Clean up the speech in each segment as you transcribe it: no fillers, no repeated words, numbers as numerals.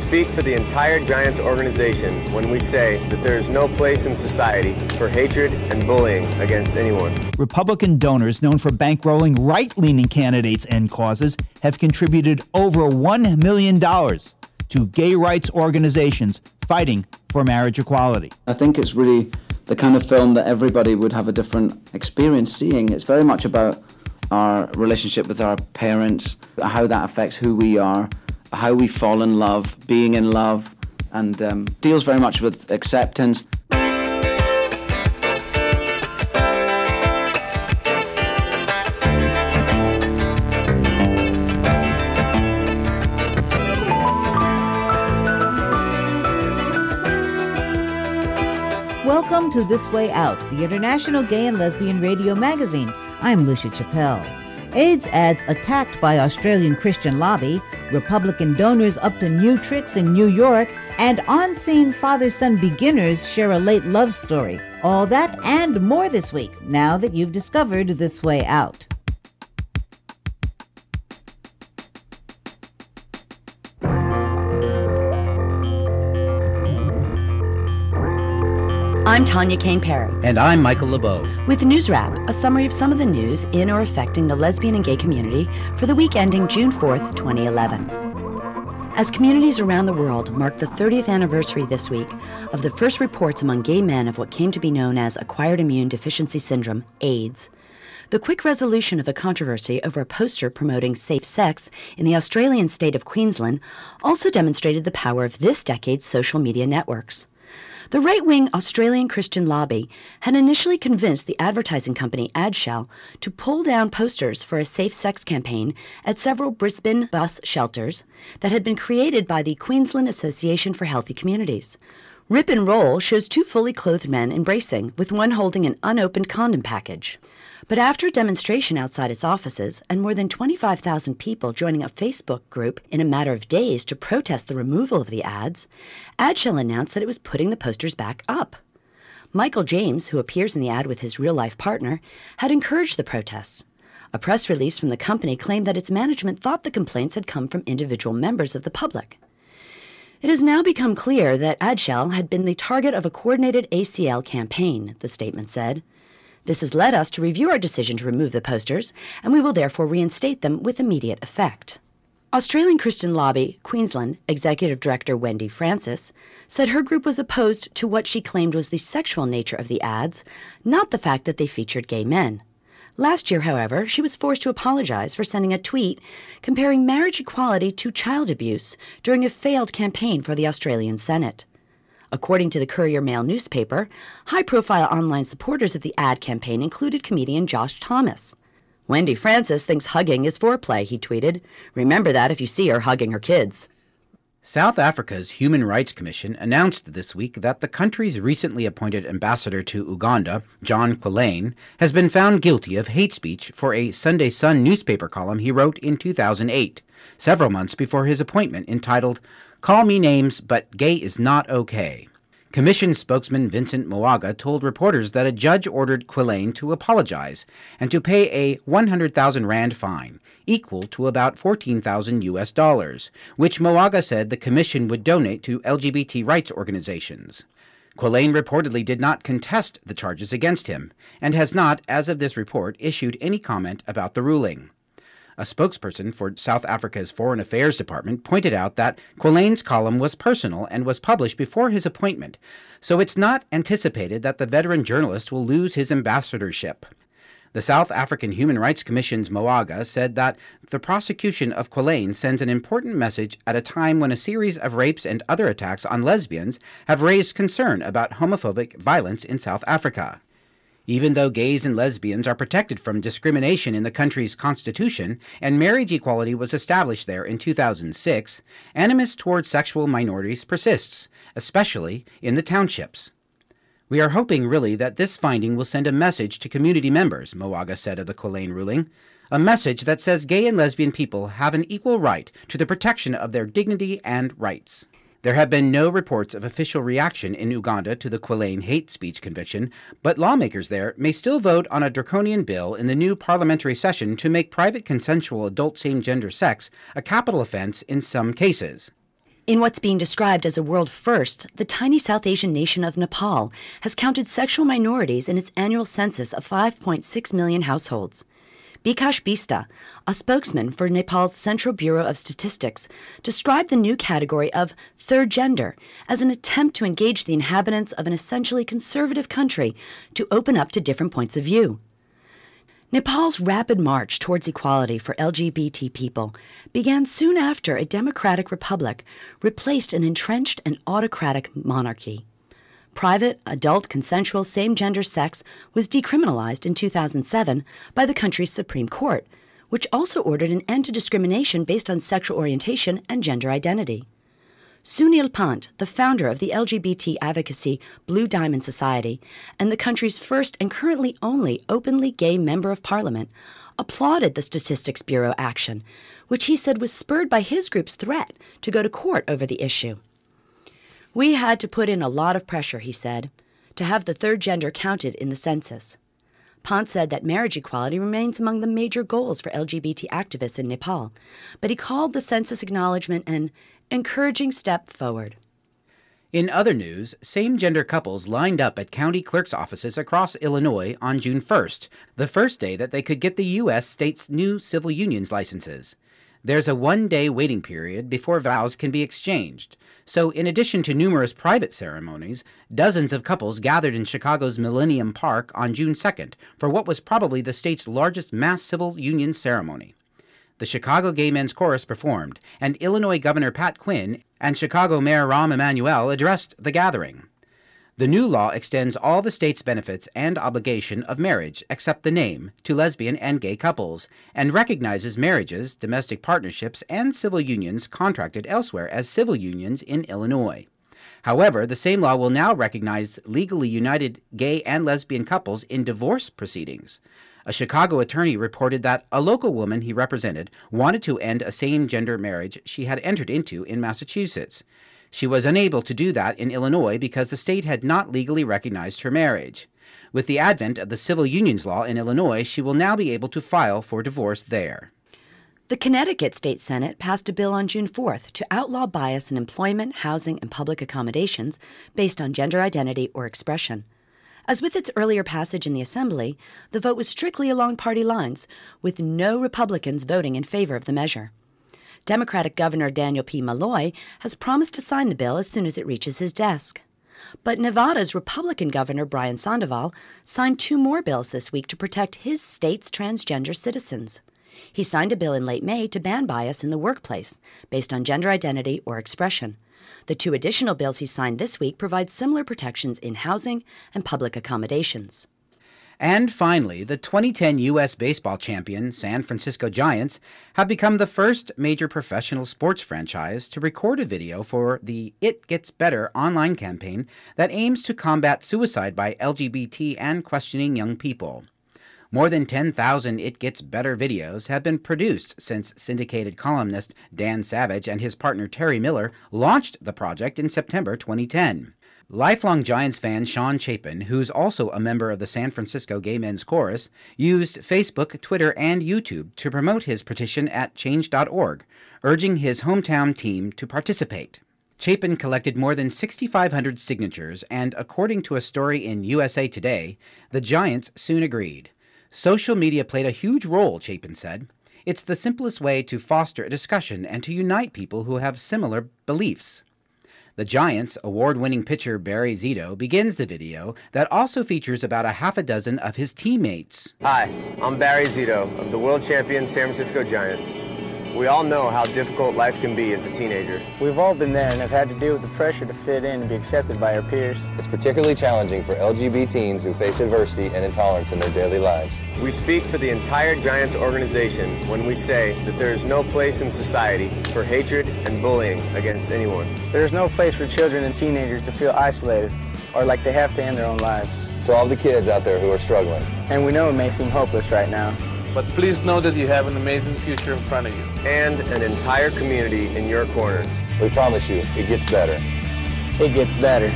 speak for the entire Giants organization when we say that there is no place in society for hatred and bullying against anyone. Republican donors known for bankrolling right-leaning candidates and causes have contributed over $1 million to gay rights organizations fighting for marriage equality. I think it's really the kind of film that everybody would have a different experience seeing. It's very much about our relationship with our parents, how that affects who we are, how we fall in love, being in love, and deals very much with acceptance. Welcome to This Way Out, the international gay and lesbian radio magazine. I'm Lucia Chappelle. AIDS ads attacked by Australian Christian lobby, Republican donors up to new tricks in New York, and on-scene father-son beginners share a late love story. All that and more this week, now that you've discovered This Way Out. I'm Tanya Kane-Perry. And I'm Michael LeBeau. With News Wrap, a summary of some of the news in or affecting the lesbian and gay community for the week ending June 4th, 2011. As communities around the world mark the 30th anniversary this week of the first reports among gay men of what came to be known as acquired immune deficiency syndrome, AIDS, the quick resolution of a controversy over a poster promoting safe sex in the Australian state of Queensland also demonstrated the power of this decade's social media networks. The right-wing Australian Christian lobby had initially convinced the advertising company Adshel to pull down posters for a safe sex campaign at several Brisbane bus shelters that had been created by the Queensland Association for Healthy Communities. Rip and Roll shows two fully clothed men embracing, with one holding an unopened condom package. But after a demonstration outside its offices and more than 25,000 people joining a Facebook group in a matter of days to protest the removal of the ads, Adshel announced that it was putting the posters back up. Michael James, who appears in the ad with his real-life partner, had encouraged the protests. A press release from the company claimed that its management thought the complaints had come from individual members of the public. It has now become clear that Adshel had been the target of a coordinated ACL campaign, the statement said. This has led us to review our decision to remove the posters, and we will therefore reinstate them with immediate effect. Australian Christian Lobby, Queensland Executive Director Wendy Francis said her group was opposed to what she claimed was the sexual nature of the ads, not the fact that they featured gay men. Last year, however, she was forced to apologize for sending a tweet comparing marriage equality to child abuse during a failed campaign for the Australian Senate. According to the Courier-Mail newspaper, high-profile online supporters of the ad campaign included comedian Josh Thomas. Wendy Francis thinks hugging is foreplay, he tweeted. Remember that if you see her hugging her kids. South Africa's Human Rights Commission announced this week that the country's recently appointed ambassador to Uganda, John Quillane, has been found guilty of hate speech for a Sunday Sun newspaper column he wrote in 2008, several months before his appointment, entitled, "Call Me Names, but Gay is Not Okay." Commission spokesman Vincent Moaga told reporters that a judge ordered Quillane to apologize and to pay a 100,000 rand fine, equal to about $14,000, which Moaga said the commission would donate to LGBT rights organizations. Quillane reportedly did not contest the charges against him and has not, as of this report, issued any comment about the ruling. A spokesperson for South Africa's Foreign Affairs Department pointed out that Quillane's column was personal and was published before his appointment, so it's not anticipated that the veteran journalist will lose his ambassadorship. The South African Human Rights Commission's Moaga said that the prosecution of Quillane sends an important message at a time when a series of rapes and other attacks on lesbians have raised concern about homophobic violence in South Africa. Even though gays and lesbians are protected from discrimination in the country's constitution and marriage equality was established there in 2006, animus towards sexual minorities persists, especially in the townships. We are hoping really that this finding will send a message to community members, Moaga said of the Quillane ruling, a message that says gay and lesbian people have an equal right to the protection of their dignity and rights. There have been no reports of official reaction in Uganda to the Quillane hate speech conviction, but lawmakers there may still vote on a draconian bill in the new parliamentary session to make private consensual adult same-gender sex a capital offense in some cases. In what's being described as a world first, the tiny South Asian nation of Nepal has counted sexual minorities in its annual census of 5.6 million households. Bikash Bista, a spokesman for Nepal's Central Bureau of Statistics, described the new category of third gender as an attempt to engage the inhabitants of an essentially conservative country to open up to different points of view. Nepal's rapid march towards equality for LGBT people began soon after a democratic republic replaced an entrenched and autocratic monarchy. Private, adult, consensual, same-gender sex was decriminalized in 2007 by the country's Supreme Court, which also ordered an end to discrimination based on sexual orientation and gender identity. Sunil Pant, the founder of the LGBT advocacy Blue Diamond Society and the country's first and currently only openly gay member of parliament, applauded the Statistics Bureau action, which he said was spurred by his group's threat to go to court over the issue. "We had to put in a lot of pressure," he said, to have the third gender counted in the census. Pant said that marriage equality remains among the major goals for LGBT activists in Nepal, but he called the census acknowledgement an encouraging step forward. In other news, same-gender couples lined up at county clerk's offices across Illinois on June 1st, the first day that they could get the U.S. state's new civil unions licenses. There's a one-day waiting period before vows can be exchanged. So in addition to numerous private ceremonies, dozens of couples gathered in Chicago's Millennium Park on June 2nd for what was probably the state's largest mass civil union ceremony. The Chicago Gay Men's Chorus performed, and Illinois Governor Pat Quinn and Chicago Mayor Rahm Emanuel addressed the gathering. The new law extends all the state's benefits and obligation of marriage, except the name, to lesbian and gay couples, and recognizes marriages, domestic partnerships, and civil unions contracted elsewhere as civil unions in Illinois. However, the same law will now recognize legally united gay and lesbian couples in divorce proceedings. A Chicago attorney reported that a local woman he represented wanted to end a same-gender marriage she had entered into in Massachusetts. She was unable to do that in Illinois because the state had not legally recognized her marriage. With the advent of the civil unions law in Illinois, she will now be able to file for divorce there. The Connecticut State Senate passed a bill on June 4th to outlaw bias in employment, housing, and public accommodations based on gender identity or expression. As with its earlier passage in the Assembly, the vote was strictly along party lines, with no Republicans voting in favor of the measure. Democratic Governor Daniel P. Malloy has promised to sign the bill as soon as it reaches his desk. But Nevada's Republican Governor Brian Sandoval signed 2 more bills this week to protect his state's transgender citizens. He signed a bill in late May to ban bias in the workplace based on gender identity or expression. The 2 additional bills he signed this week provide similar protections in housing and public accommodations. And finally, the 2010 U.S. baseball champion San Francisco Giants have become the first major professional sports franchise to record a video for the It Gets Better online campaign that aims to combat suicide by LGBT and questioning young people. More than 10,000 It Gets Better videos have been produced since syndicated columnist Dan Savage and his partner Terry Miller launched the project in September 2010. Lifelong Giants fan Sean Chapin, who's also a member of the San Francisco Gay Men's Chorus, used Facebook, Twitter, and YouTube to promote his petition at change.org, urging his hometown team to participate. Chapin collected more than 6,500 signatures, and according to a story in USA Today, the Giants soon agreed. Social media played a huge role, Chapin said. It's the simplest way to foster a discussion and to unite people who have similar beliefs. The Giants' award-winning pitcher Barry Zito begins the video that also features about a half a dozen of his teammates. Hi, I'm Barry Zito of the world champion San Francisco Giants. We all know how difficult life can be as a teenager. We've all been there and have had to deal with the pressure to fit in and be accepted by our peers. It's particularly challenging for LGBT teens who face adversity and intolerance in their daily lives. We speak for the entire Giants organization when we say that there is no place in society for hatred and bullying against anyone. There is no place for children and teenagers to feel isolated or like they have to end their own lives. To all the kids out there who are struggling. And we know it may seem hopeless right now. But please know that you have an amazing future in front of you. And an entire community in your corner. We promise you, it gets better. It gets better.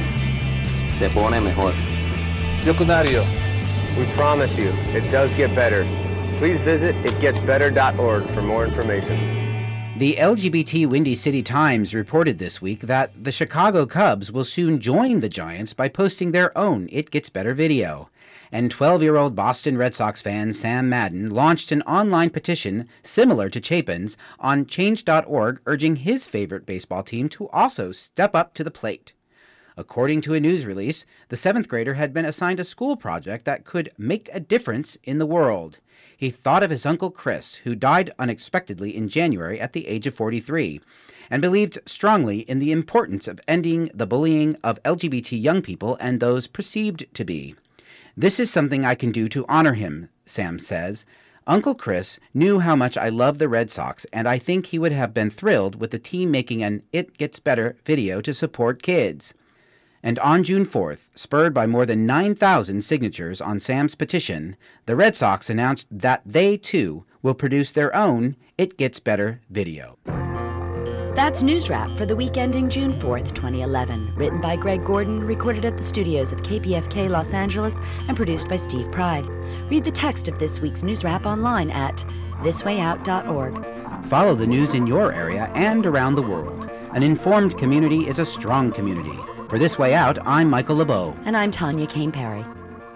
Se pone mejor. Yokunario. We promise you, it does get better. Please visit itgetsbetter.org for more information. The LGBT Windy City Times reported this week that the Chicago Cubs will soon join the Giants by posting their own It Gets Better video. And 12-year-old Boston Red Sox fan Sam Madden launched an online petition similar to Chapin's on Change.org urging his favorite baseball team to also step up to the plate. According to a news release, the 7th grader had been assigned a school project that could make a difference in the world. He thought of his Uncle Chris, who died unexpectedly in January at the age of 43, and believed strongly in the importance of ending the bullying of LGBT young people and those perceived to be. This is something I can do to honor him, Sam says. Uncle Chris knew how much I love the Red Sox, and I think he would have been thrilled with the team making an It Gets Better video to support kids. And on June 4th, spurred by more than 9,000 signatures on Sam's petition, the Red Sox announced that they, too, will produce their own It Gets Better video. That's News Wrap for the week ending June 4th, 2011. Written by Greg Gordon, recorded at the studios of KPFK Los Angeles, and produced by Steve Pride. Read the text of this week's News Wrap online at thiswayout.org. Follow the news in your area and around the world. An informed community is a strong community. For This Way Out, I'm Michael LeBeau. And I'm Tanya Kane-Perry.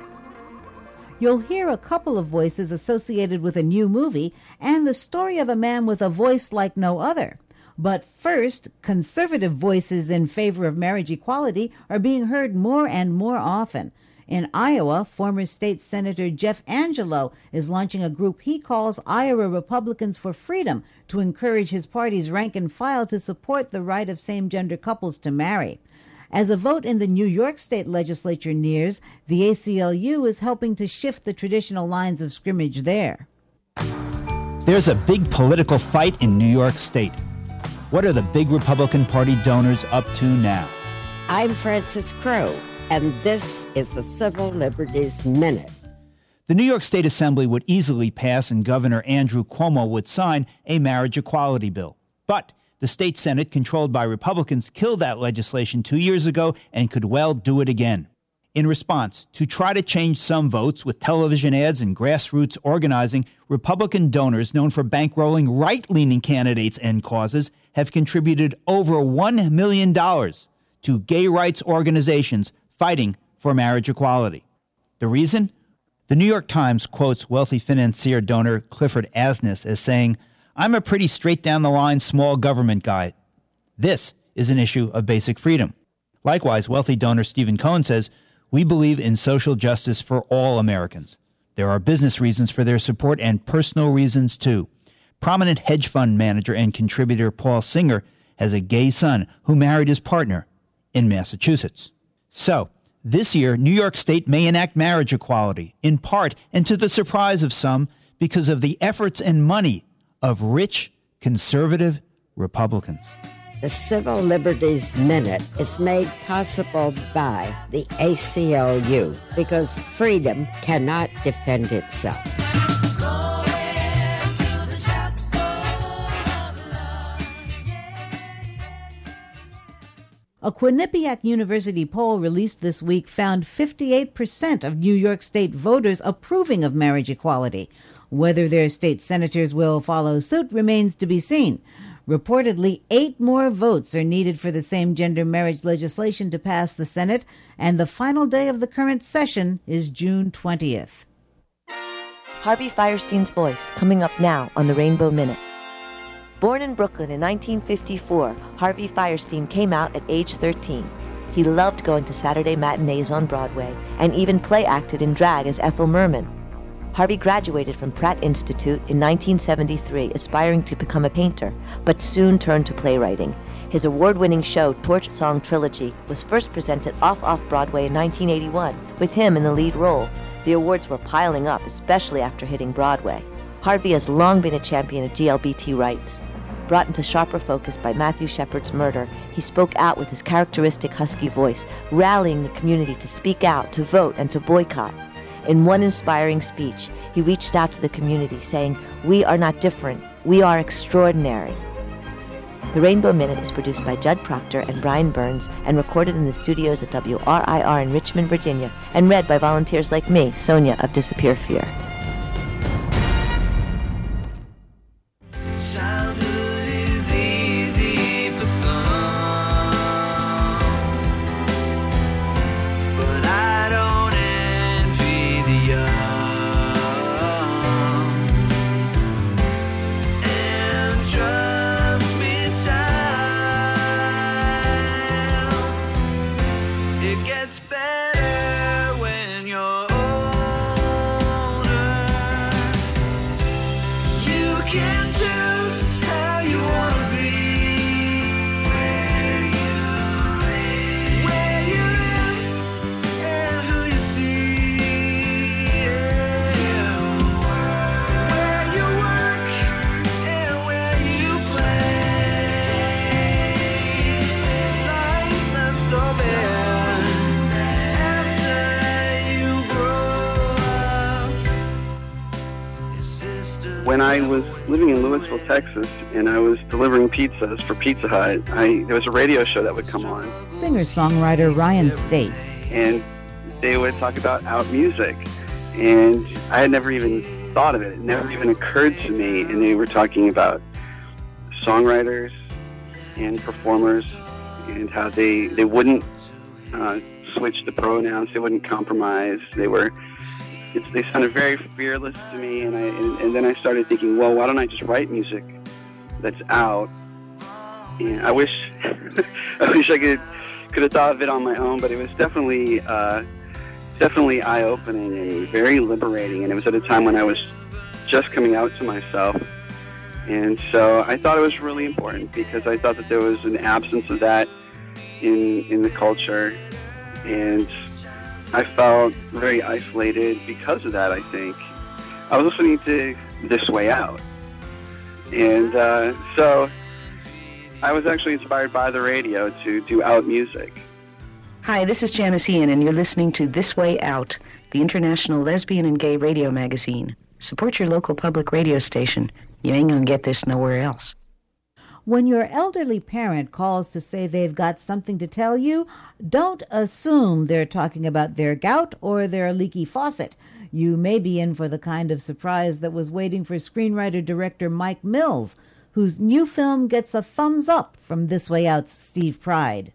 You'll hear a couple of voices associated with a new movie and the story of a man with a voice like no other. But first, conservative voices in favor of marriage equality are being heard more and more often. In Iowa, former state Senator Jeff Angelo is launching a group he calls Iowa Republicans for Freedom to encourage his party's rank and file to support the right of same-gender couples to marry. As a vote in the New York State legislature nears, the ACLU is helping to shift the traditional lines of scrimmage there. There's a big political fight in New York State. What are the big Republican Party donors up to now? I'm Frances Crowe, and this is the Civil Liberties Minute. The New York State Assembly would easily pass and Governor Andrew Cuomo would sign a marriage equality bill. But the state Senate, controlled by Republicans, killed that legislation 2 years ago and could well do it again. In response, to try to change some votes with television ads and grassroots organizing, Republican donors known for bankrolling right-leaning candidates and causes have contributed over $1 million to gay rights organizations fighting for marriage equality. The reason? The New York Times quotes wealthy financier donor Clifford Asness as saying, "I'm a pretty straight-down-the-line small government guy. This is an issue of basic freedom." Likewise, wealthy donor Stephen Cohen says, "We believe in social justice for all Americans. There are business reasons for their support and personal reasons, too." Prominent hedge fund manager and contributor Paul Singer has a gay son who married his partner in Massachusetts. So, this year, New York State may enact marriage equality, in part, and to the surprise of some, because of the efforts and money of rich, conservative Republicans. The Civil Liberties Minute is made possible by the ACLU because freedom cannot defend itself. A Quinnipiac University poll released this week found 58% of New York State voters approving of marriage equality. Whether their state senators will follow suit remains to be seen. Reportedly, 8 more votes are needed for the same-gender marriage legislation to pass the Senate, and the final day of the current session is June 20th. Harvey Fierstein's voice, coming up now on the Rainbow Minute. Born in Brooklyn in 1954, Harvey Fierstein came out at age 13. He loved going to Saturday matinees on Broadway and even play-acted in drag as Ethel Merman. Harvey graduated from Pratt Institute in 1973, aspiring to become a painter, but soon turned to playwriting. His award-winning show, Torch Song Trilogy, was first presented off-Broadway in 1981, with him in the lead role. The awards were piling up, especially after hitting Broadway. Harvey has long been a champion of GLBT rights. Brought into sharper focus by Matthew Shepard's murder, he spoke out with his characteristic husky voice, rallying the community to speak out, to vote, and to boycott. In one inspiring speech, he reached out to the community, saying, "We are not different. We are extraordinary." The Rainbow Minute is produced by Judd Proctor and Brian Burns and recorded in the studios at WRIR in Richmond, Virginia, and read by volunteers like me, Sonia of Disappear Fear. Childhood can choose how you wanna be. Where you live and who you see. Where you work and where you play. Life's not so bad after you grow up. When I was living in Louisville, Texas, and I was delivering pizzas for Pizza Hut, there was a radio show that would come on. Singer-songwriter Ryan States. And they would talk about out music. And I had never even thought of it. It never even occurred to me. And they were talking about songwriters and performers and how they wouldn't switch the pronouns. They wouldn't compromise. They sounded very fearless to me, and then I started thinking, well, why don't I just write music that's out? And I wish I could have thought of it on my own, but it was definitely eye-opening and very liberating. And it was at a time when I was just coming out to myself, and so I thought it was really important because I thought that there was an absence of that in the culture, and I felt very isolated because of that, I think. I was listening to This Way Out. And so I was actually inspired by the radio to do out music. Hi, this is Janice Ian, and you're listening to This Way Out, the international lesbian and gay radio magazine. Support your local public radio station. You ain't gonna get this nowhere else. When your elderly parent calls to say they've got something to tell you, don't assume they're talking about their gout or their leaky faucet. You may be in for the kind of surprise that was waiting for screenwriter-director Mike Mills, whose new film gets a thumbs up from This Way Out's Steve Pride.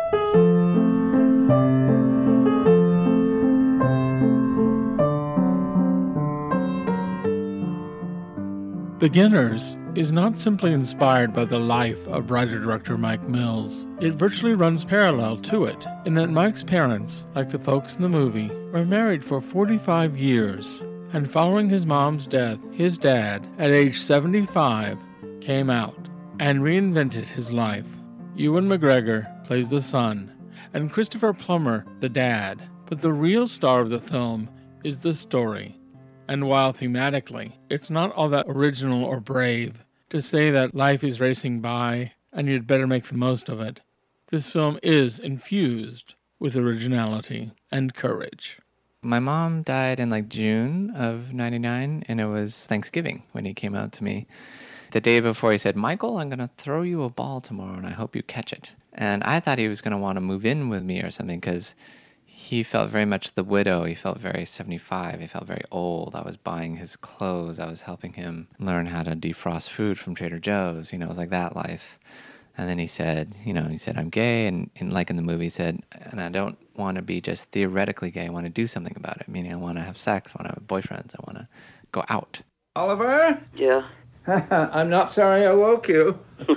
Beginners is not simply inspired by the life of writer-director Mike Mills. It virtually runs parallel to it, in that Mike's parents, like the folks in the movie, were married for 45 years, and following his mom's death, his dad, at age 75, came out and reinvented his life. Ewan McGregor plays the son, and Christopher Plummer the dad, but the real star of the film is the story. And while thematically, it's not all that original or brave to say that life is racing by and you'd better make the most of it, this film is infused with originality and courage. My mom died in June of 99, and it was Thanksgiving when he came out to me. The day before, he said, "Michael, I'm going to throw you a ball tomorrow, and I hope you catch it." And I thought he was going to want to move in with me or something, because he felt very much the widow. He felt very 75. He felt very old. I was buying his clothes. I was helping him learn how to defrost food from Trader Joe's. It was like that life. And then he said, I'm gay. And like in the movie, he said, and I don't want to be just theoretically gay. I want to do something about it. Meaning I want to have sex. I want to have boyfriends. I want to go out. Oliver? Yeah? I'm not sorry I woke you.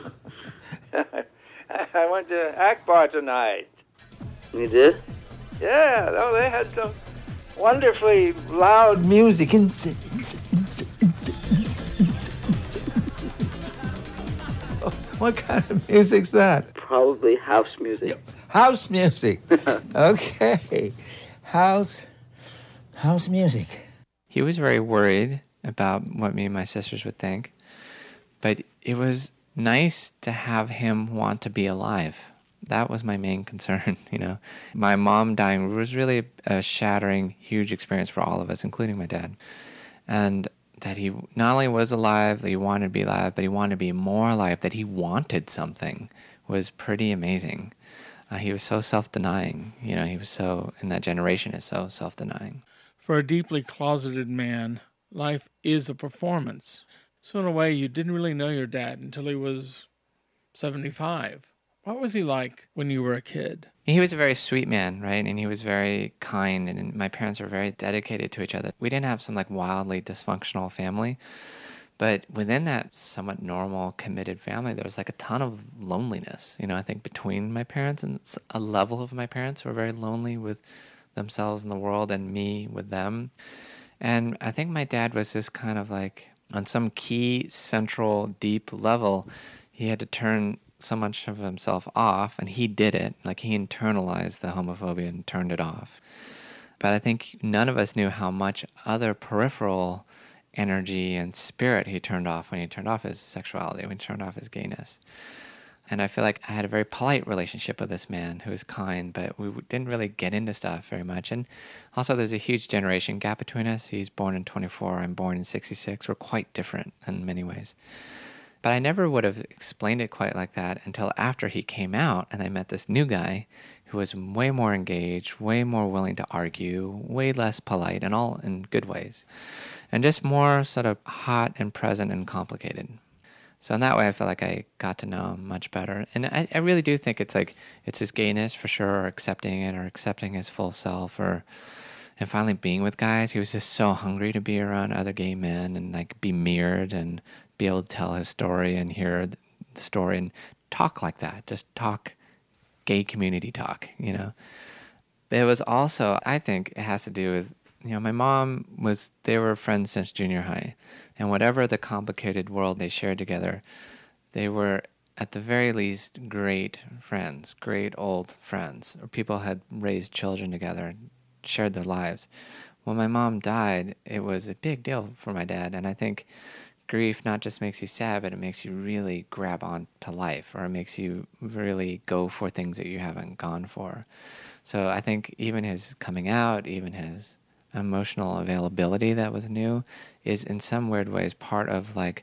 I went to Akbar tonight. You did? Yeah, they had some wonderfully loud music. What kind of music's that? Probably house music. House music. Okay. House music. He was very worried about what me and my sisters would think, but it was nice to have him want to be alive. That was my main concern, My mom dying was really a shattering, huge experience for all of us, including my dad. And that he not only was alive, that he wanted to be alive, but he wanted to be more alive, that he wanted something was pretty amazing. He was so self-denying. He was so, in that generation, is so self-denying. For a deeply closeted man, life is a performance. So in a way, you didn't really know your dad until he was 75. What was he like when you were a kid? He was a very sweet man, right? And he was very kind, and my parents were very dedicated to each other. We didn't have some wildly dysfunctional family, but within that somewhat normal, committed family, there was a ton of loneliness. I think between my parents, and a level of my parents who were very lonely with themselves and the world, and me with them. And I think my dad was this kind of on some key, central, deep level, he had to turn so much of himself off, and he did it. Like, he internalized the homophobia and turned it off. But I think none of us knew how much other peripheral energy and spirit he turned off when he turned off his sexuality, when he turned off his gayness. And I feel like I had a very polite relationship with this man who was kind, but we didn't really get into stuff very much. And also there's a huge generation gap between us. He's born in 24, I'm born in 66. We're quite different in many ways. But I never would have explained it quite like that until after he came out and I met this new guy who was way more engaged, way more willing to argue, way less polite, and all in good ways. And just more sort of hot and present and complicated. So in that way, I feel like I got to know him much better. And I really do think it's his gayness for sure, or accepting it, or accepting his full self, and finally being with guys. He was just so hungry to be around other gay men and like be mirrored and be able to tell his story and hear the story and talk like that. Just talk gay community talk, you know. But it was also, I think it has to do with, you know, my mom they were friends since junior high. And whatever the complicated world they shared together, they were at the very least great friends, great old friends, or people had raised children together, shared their lives. When my mom died, it was a big deal for my dad. And I think grief not just makes you sad, but it makes you really grab on to life, or it makes you really go for things that you haven't gone for. So I think even his coming out, even his emotional availability that was new, is in some weird ways part of like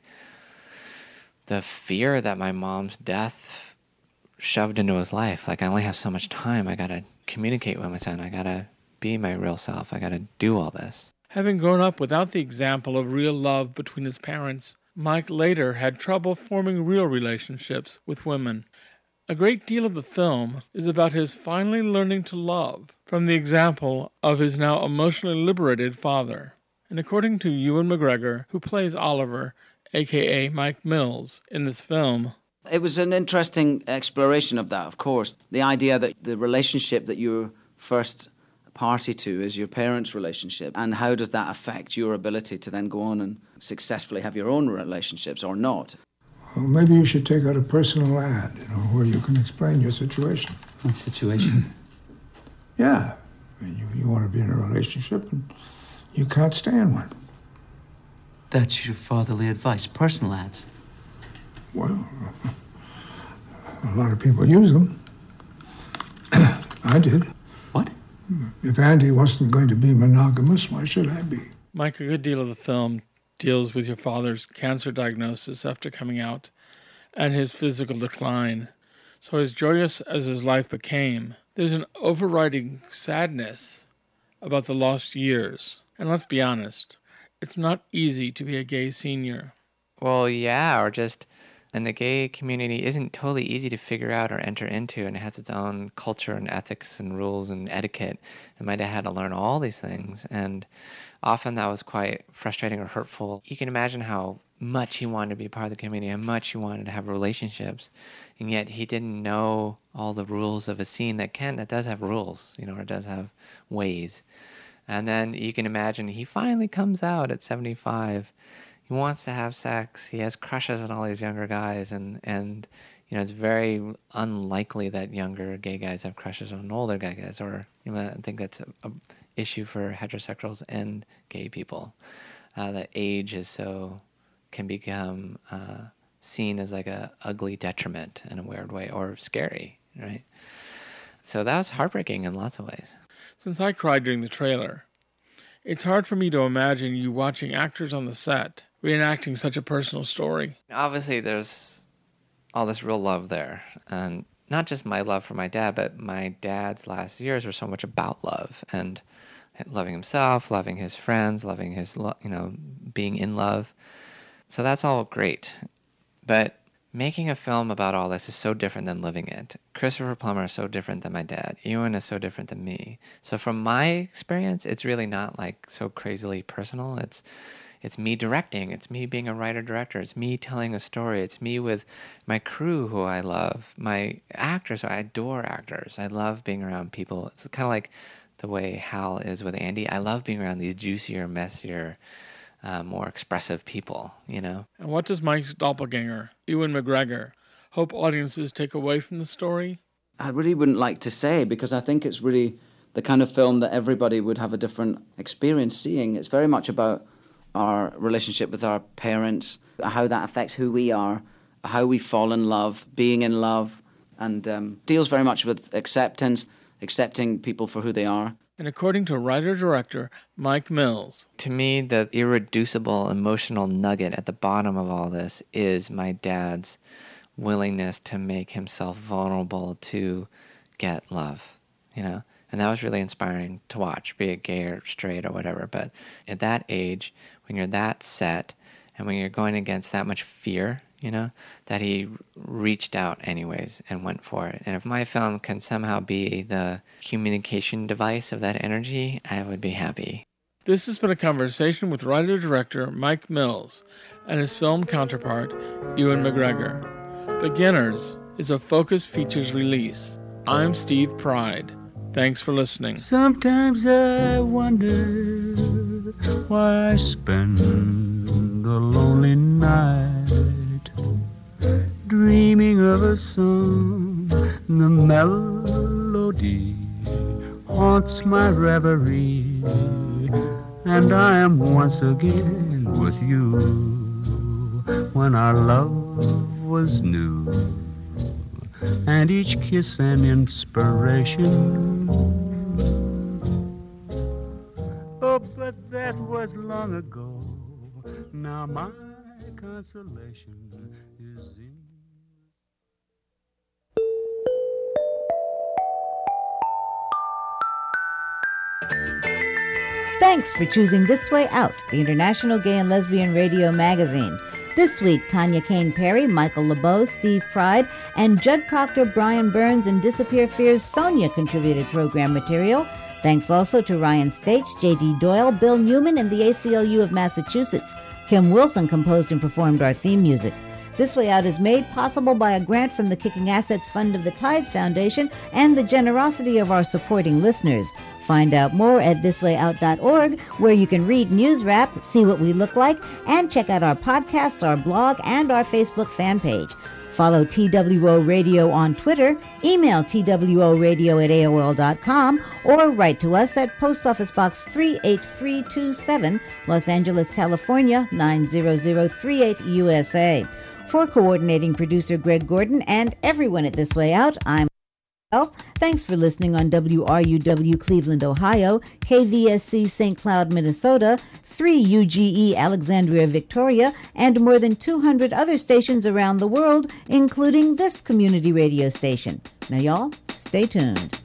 the fear that my mom's death shoved into his life. Like, I only have so much time. I gotta communicate with my son. I gotta be my real self. I gotta do all this. Having grown up without the example of real love between his parents, Mike later had trouble forming real relationships with women. A great deal of the film is about his finally learning to love from the example of his now emotionally liberated father. And according to Ewan McGregor, who plays Oliver, a.k.a. Mike Mills, in this film, it was an interesting exploration of that, of course. The idea that the relationship that you're first party to is your parents' relationship, and how does that affect your ability to then go on and successfully have your own relationships or not? Well, maybe you should take out a personal ad, where you can explain your situation. What situation? Yeah. I mean, you want to be in a relationship and you can't stand one. That's your fatherly advice, personal ads. Well, a lot of people use them. I did. What? If Andy wasn't going to be monogamous, why should I be? Mike, a good deal of the film deals with your father's cancer diagnosis after coming out and his physical decline. So as joyous as his life became, there's an overriding sadness about the lost years. And let's be honest, it's not easy to be a gay senior. Well, yeah, or just, and the gay community isn't totally easy to figure out or enter into, and it has its own culture and ethics and rules and etiquette. And my dad had to learn all these things, and often that was quite frustrating or hurtful. You can imagine how much he wanted to be part of the community, how much he wanted to have relationships, and yet he didn't know all the rules of a scene that does have rules, or it does have ways. And then you can imagine he finally comes out at 75. He wants to have sex. He has crushes on all these younger guys, and it's very unlikely that younger gay guys have crushes on older gay guys, or I think that's a issue for heterosexuals and gay people. That age can become seen as like a ugly detriment in a weird way, or scary, right? So that was heartbreaking in lots of ways. Since I cried during the trailer, it's hard for me to imagine you watching actors on the set reenacting such a personal story. Obviously, there's all this real love there, and not just my love for my dad, but my dad's last years were so much about love and loving himself, loving his friends, loving his, being in love. So that's all great. But making a film about all this is so different than living it. Christopher Plummer is so different than my dad. Ewan is so different than me. So from my experience, it's really not like so crazily personal. It's me directing. It's me being a writer-director. It's me telling a story. It's me with my crew who I love. My actors, I adore actors. I love being around people. It's kind of like the way Hal is with Andy. I love being around these juicier, messier, more expressive people, And what does Mike's doppelganger, Ewan McGregor, hope audiences take away from the story? I really wouldn't like to say, because I think it's really the kind of film that everybody would have a different experience seeing. It's very much about our relationship with our parents, how that affects who we are, how we fall in love, being in love, and deals very much with acceptance, accepting people for who they are. And according to writer-director Mike Mills, to me, the irreducible emotional nugget at the bottom of all this is my dad's willingness to make himself vulnerable to get love, And that was really inspiring to watch, be it gay or straight or whatever. But at that age, when you're that set and when you're going against that much fear, that he reached out anyways and went for it. And if my film can somehow be the communication device of that energy, I would be happy. This has been a conversation with writer-director Mike Mills and his film counterpart, Ewan McGregor. Beginners is a Focus Features release. I'm Steve Pride. Thanks for listening. Sometimes I wonder why I spend the lonely night dreaming of a song. The melody haunts my reverie, and I am once again with you when our love was new, and each kiss an inspiration. Oh, but that was long ago. Now my consolation is in. Thanks for choosing This Way Out, the International Gay and Lesbian Radio magazine. This week, Tanya Kane Perry, Michael LeBeau, Steve Pride, and Judd Proctor, Brian Burns, and Disappear Fear's Sonia contributed program material. Thanks also to Ryan States, J.D. Doyle, Bill Newman, and the ACLU of Massachusetts. Kim Wilson composed and performed our theme music. This Way Out is made possible by a grant from the Kicking Assets Fund of the Tides Foundation and the generosity of our supporting listeners. Find out more at thiswayout.org, where you can read news wrap, see what we look like, and check out our podcasts, our blog, and our Facebook fan page. Follow TWO Radio on Twitter, email tworadio@aol.com, or write to us at Post Office Box 38327, Los Angeles, California, 90038 USA. For coordinating producer Greg Gordon and everyone at This Way Out, I'm Thanks for listening on WRUW Cleveland, Ohio, KVSC St. Cloud, Minnesota, 3UGE Alexandria, Victoria, and more than 200 other stations around the world, including this community radio station. Now, y'all, stay tuned.